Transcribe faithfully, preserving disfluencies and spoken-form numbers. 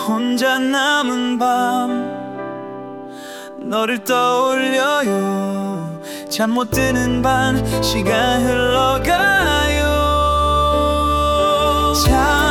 혼자 남은 밤 너를 떠올려요. 잠 못 드는 밤 시간 흘러가요.